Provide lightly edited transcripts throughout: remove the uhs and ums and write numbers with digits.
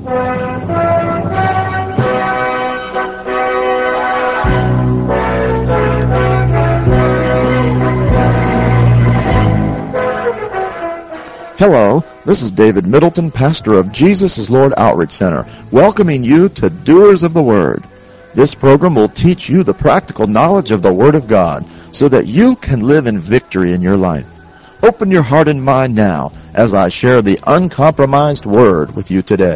Hello, this is David Middleton, pastor of Jesus is Lord Outreach Center, welcoming you to Doers of the Word. This program will teach you the practical knowledge of the Word of God so that you can live in victory in your life. Open your heart and mind now as I share the uncompromised Word with you today.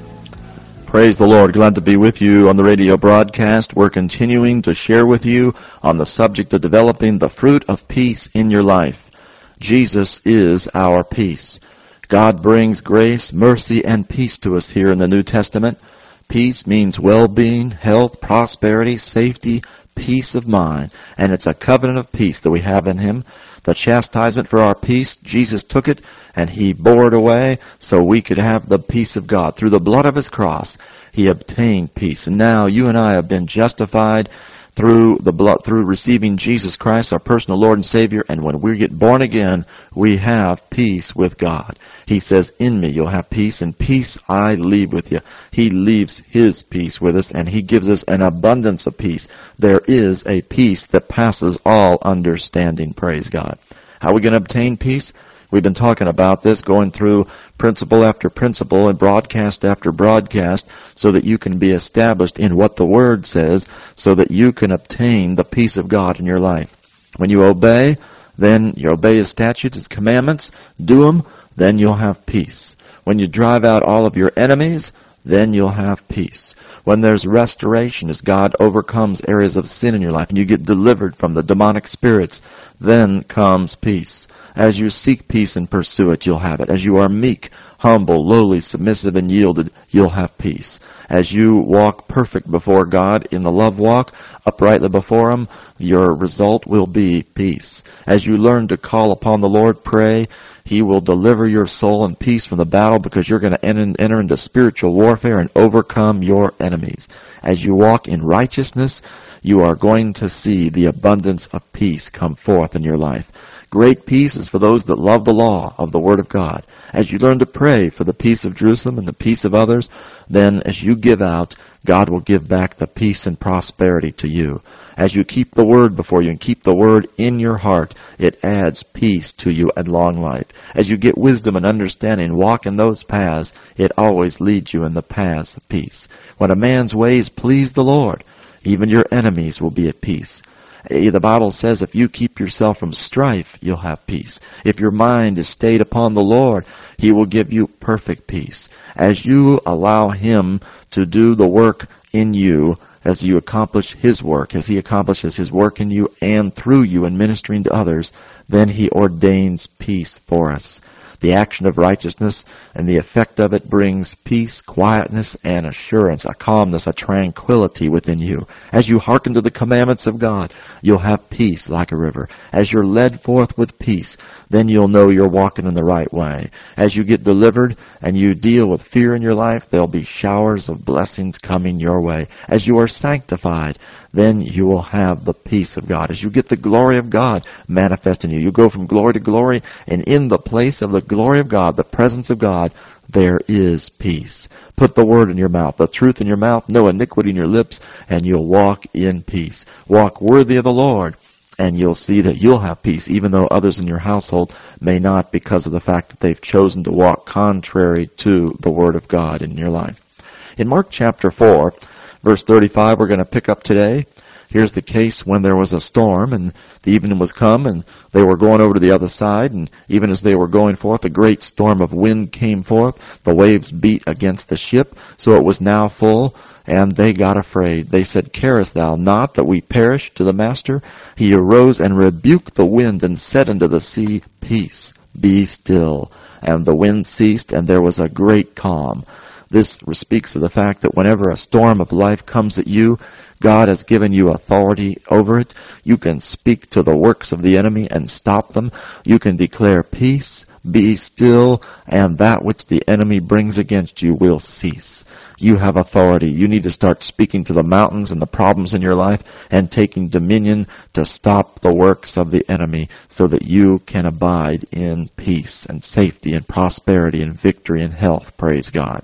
Praise the Lord. Glad to be with you on the radio broadcast. We're continuing to share with you on the subject of developing the fruit of peace in your life. Jesus is our peace. God brings grace, mercy, and peace to us here in the New Testament. Peace means well-being, health, prosperity, safety, peace of mind. And it's a covenant of peace that we have in Him. The chastisement for our peace, Jesus took it and He bore it away so we could have the peace of God. Through the blood of His cross, He obtained peace. And now you and I have been justified through the blood, through receiving Jesus Christ, our personal Lord and Savior, and when we get born again, we have peace with God. He says, in me you'll have peace, and peace I leave with you. He leaves His peace with us, and He gives us an abundance of peace. There is a peace that passes all understanding, praise God. How are we going to obtain peace? We've been talking about this, going through principle after principle and broadcast after broadcast so that you can be established in what the Word says so that you can obtain the peace of God in your life. When you obey, then you obey His statutes, His commandments, do them, then you'll have peace. When you drive out all of your enemies, then you'll have peace. When there's restoration as God overcomes areas of sin in your life and you get delivered from the demonic spirits, then comes peace. As you seek peace and pursue it, you'll have it. As you are meek, humble, lowly, submissive, and yielded, you'll have peace. As you walk perfect before God in the love walk, uprightly before Him, your result will be peace. As you learn to call upon the Lord, pray, He will deliver your soul in peace from the battle because you're going to enter into spiritual warfare and overcome your enemies. As you walk in righteousness, you are going to see the abundance of peace come forth in your life. Great peace is for those that love the law of the Word of God. As you learn to pray for the peace of Jerusalem and the peace of others, then as you give out, God will give back the peace and prosperity to you. As you keep the Word before you and keep the Word in your heart, it adds peace to you and long life. As you get wisdom and understanding and walk in those paths, it always leads you in the paths of peace. When a man's ways please the Lord, even your enemies will be at peace. The Bible says if you keep yourself from strife, you'll have peace. If your mind is stayed upon the Lord, He will give you perfect peace. As you allow Him to do the work in you, as you accomplish His work, as He accomplishes His work in you and through you in ministering to others, then He ordains peace for us. The action of righteousness and the effect of it brings peace, quietness, and assurance, a calmness, a tranquility within you. As you hearken to the commandments of God, you'll have peace like a river. As you're led forth with peace, then you'll know you're walking in the right way. As you get delivered and you deal with fear in your life, there'll be showers of blessings coming your way. As you are sanctified, then you will have the peace of God. As you get the glory of God manifest in you, you go from glory to glory, and in the place of the glory of God, the presence of God, there is peace. Put the word in your mouth, the truth in your mouth, no iniquity in your lips, and you'll walk in peace. Walk worthy of the Lord, and you'll see that you'll have peace, even though others in your household may not, because of the fact that they've chosen to walk contrary to the Word of God in your life. In Mark chapter 4, verse 35, we're going to pick up today. Here's the case when there was a storm, and the evening was come, and they were going over to the other side, and even as they were going forth, a great storm of wind came forth. The waves beat against the ship, so it was now full, and they got afraid. They said, Carest thou not that we perish to the master? He arose and rebuked the wind and said unto the sea, Peace, be still. And the wind ceased, and there was a great calm. This speaks of the fact that whenever a storm of life comes at you, God has given you authority over it. You can speak to the works of the enemy and stop them. You can declare peace, be still, and that which the enemy brings against you will cease. You have authority. You need to start speaking to the mountains and the problems in your life and taking dominion to stop the works of the enemy so that you can abide in peace and safety and prosperity and victory and health. Praise God.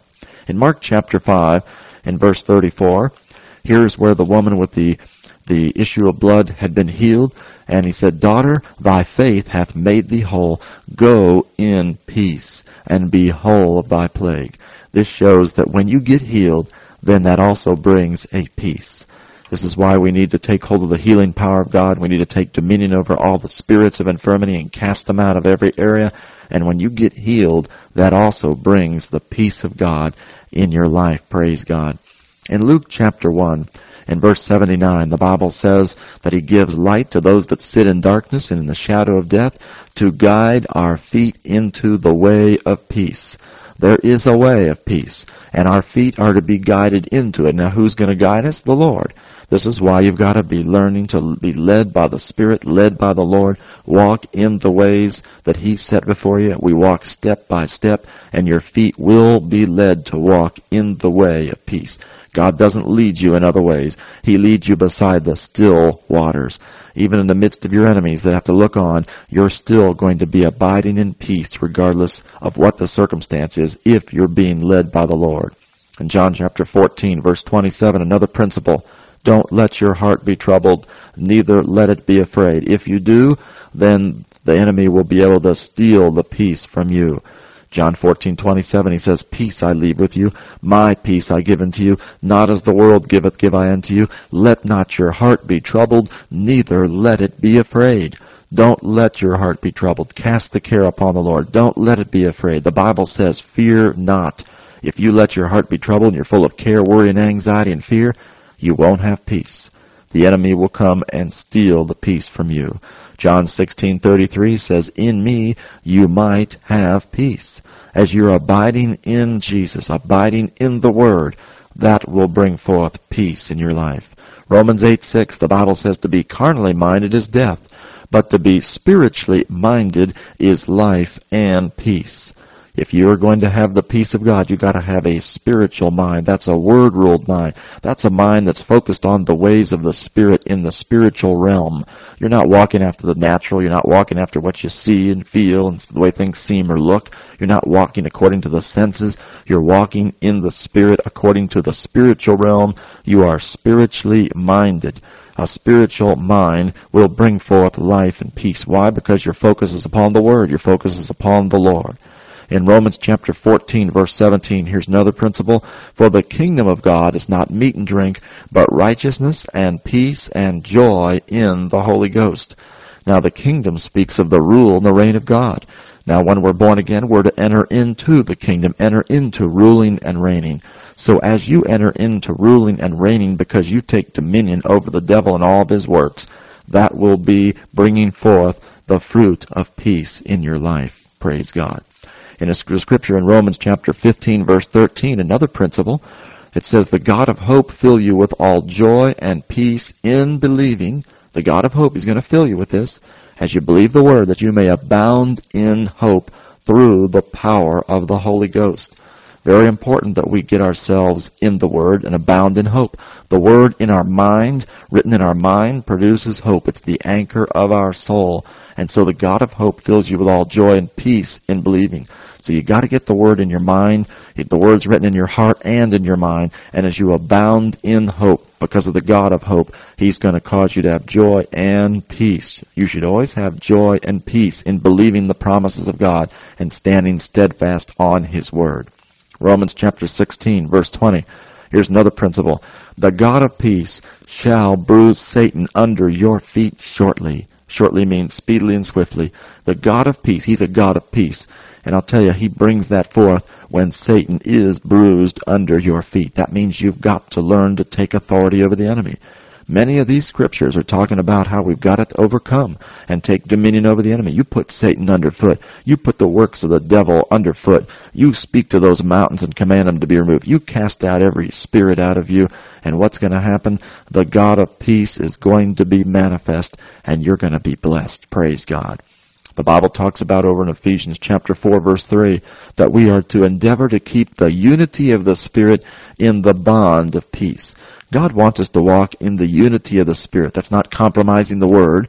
In Mark chapter 5, in verse 34, here's where the woman with the issue of blood had been healed, and he said, "Daughter, thy faith hath made thee whole. Go in peace, and be whole of thy plague." This shows that when you get healed, then that also brings a peace. This is why we need to take hold of the healing power of God. We need to take dominion over all the spirits of infirmity and cast them out of every area. And when you get healed, that also brings the peace of God in your life. Praise God. In Luke chapter 1, in verse 79, the Bible says that He gives light to those that sit in darkness and in the shadow of death, to guide our feet into the way of peace. There is a way of peace, and our feet are to be guided into it. Now, who's going to guide us? The Lord. This is why you've got to be learning to be led by the Spirit, led by the Lord. Walk in the ways that He set before you. We walk step by step, and your feet will be led to walk in the way of peace. God doesn't lead you in other ways. He leads you beside the still waters. Even in the midst of your enemies that have to look on, you're still going to be abiding in peace regardless of what the circumstance is if you're being led by the Lord. In John chapter 14, verse 27, another principle: don't let your heart be troubled, neither let it be afraid. If you do, then the enemy will be able to steal the peace from you. John 14:27, He says, "Peace I leave with you, my peace I give unto you. Not as the world giveth, give I unto you. Let not your heart be troubled, neither let it be afraid." Don't let your heart be troubled. Cast the care upon the Lord. Don't let it be afraid. The Bible says, "Fear not." If you let your heart be troubled and you're full of care, worry, and anxiety and fear, you won't have peace. The enemy will come and steal the peace from you. John 16:33 says, "In me you might have peace." As you're abiding in Jesus, abiding in the Word, that will bring forth peace in your life. Romans 8:6, the Bible says, "To be carnally minded is death, but to be spiritually minded is life and peace." If you're going to have the peace of God, you've got to have a spiritual mind. That's a word-ruled mind. That's a mind that's focused on the ways of the Spirit in the spiritual realm. You're not walking after the natural. You're not walking after what you see and feel and the way things seem or look. You're not walking according to the senses. You're walking in the Spirit according to the spiritual realm. You are spiritually minded. A spiritual mind will bring forth life and peace. Why? Because your focus is upon the Word. Your focus is upon the Lord. In Romans chapter 14, verse 17, here's another principle: "For the kingdom of God is not meat and drink, but righteousness and peace and joy in the Holy Ghost." Now, the kingdom speaks of the rule and the reign of God. Now, when we're born again, we're to enter into the kingdom, enter into ruling and reigning. So as you enter into ruling and reigning, because you take dominion over the devil and all of his works, that will be bringing forth the fruit of peace in your life. Praise God. In a scripture in Romans chapter 15, verse 13, another principle, it says, "The God of hope fill you with all joy and peace in believing." The God of hope is going to fill you with this as you believe the Word, that you may abound in hope through the power of the Holy Ghost. Very important that we get ourselves in the Word and abound in hope. The Word in our mind, written in our mind, produces hope. It's the anchor of our soul. And so the God of hope fills you with all joy and peace in believing. So you got to get the Word in your mind. The Word's written in your heart and in your mind. And as you abound in hope, because of the God of hope, He's going to cause you to have joy and peace. You should always have joy and peace in believing the promises of God and standing steadfast on His Word. Romans chapter 16, verse 20. Here's another principle: "The God of peace shall bruise Satan under your feet shortly." Shortly means speedily and swiftly. The God of peace, He's a God of peace. And I'll tell you, He brings that forth when Satan is bruised under your feet. That means you've got to learn to take authority over the enemy. Many of these scriptures are talking about how we've got to overcome and take dominion over the enemy. You put Satan underfoot. You put the works of the devil underfoot. You speak to those mountains and command them to be removed. You cast out every spirit out of you. And what's going to happen? The God of peace is going to be manifest, and you're going to be blessed. Praise God. The Bible talks about over in Ephesians chapter 4, verse 3, that we are to endeavor to keep the unity of the Spirit in the bond of peace. God wants us to walk in the unity of the Spirit. That's not compromising the Word.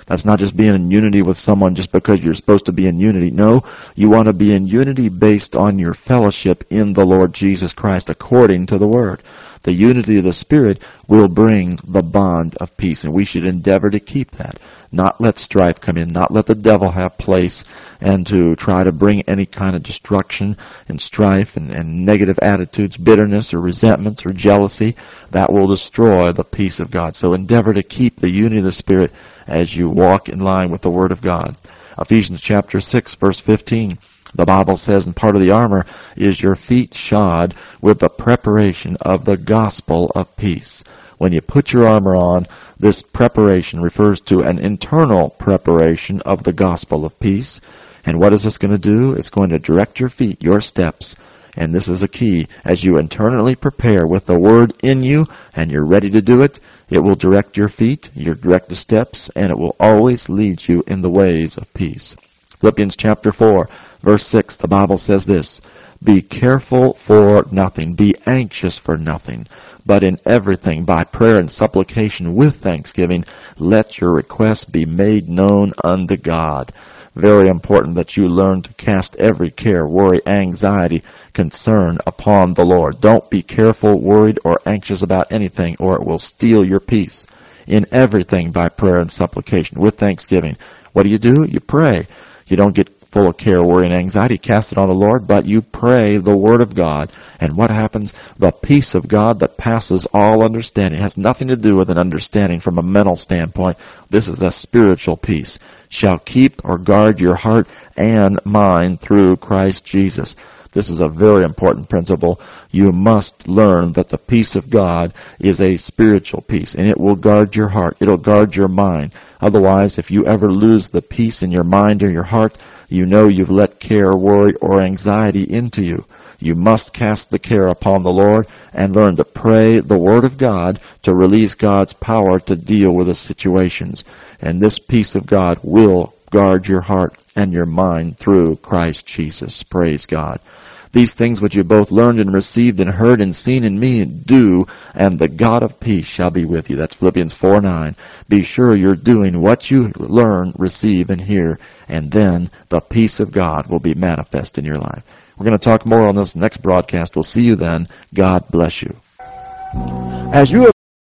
That's not just being in unity with someone just because you're supposed to be in unity. No, you want to be in unity based on your fellowship in the Lord Jesus Christ according to the Word. The unity of the Spirit will bring the bond of peace, and we should endeavor to keep that. Not let strife come in, not let the devil have place, and to try to bring any kind of destruction and strife and negative attitudes, bitterness or resentments or jealousy. That will destroy the peace of God. So endeavor to keep the unity of the Spirit as you walk in line with the Word of God. Ephesians chapter 6, verse 15. The Bible says, and part of the armor is your feet shod with the preparation of the gospel of peace. When you put your armor on, this preparation refers to an internal preparation of the gospel of peace. And what is this going to do? It's going to direct your feet, your steps. And this is the key. As you internally prepare with the Word in you and you're ready to do it, it will direct your feet, you'll direct the steps, and it will always lead you in the ways of peace. Philippians chapter 4, verse 6, the Bible says this, be careful for nothing, be anxious for nothing, but in everything, by prayer and supplication with thanksgiving, let your requests be made known unto God. Very important that you learn to cast every care, worry, anxiety, concern upon the Lord. Don't be careful, worried, or anxious about anything, or it will steal your peace. In everything, by prayer and supplication with thanksgiving. What do? You pray. You don't get full of care, worry, and anxiety. Cast it on the Lord, but you pray the Word of God. And what happens? The peace of God that passes all understanding. It has nothing to do with an understanding from a mental standpoint. This is a spiritual peace. Shall keep or guard your heart and mind through Christ Jesus. This is a very important principle. You must learn that the peace of God is a spiritual peace, and it will guard your heart. It'll guard your mind. Otherwise, if you ever lose the peace in your mind or your heart, you know you've let care, worry, or anxiety into you. You must cast the care upon the Lord and learn to pray the Word of God to release God's power to deal with the situations. And this peace of God will guard your heart and your mind through Christ Jesus. Praise God. These things which you both learned and received and heard and seen in me do, and the God of peace shall be with you. That's Philippians 4:9. Be sure you're doing what you learn, receive, and hear, and then the peace of God will be manifest in your life. We're going to talk more on this next broadcast. We'll see you then. God bless you. As you have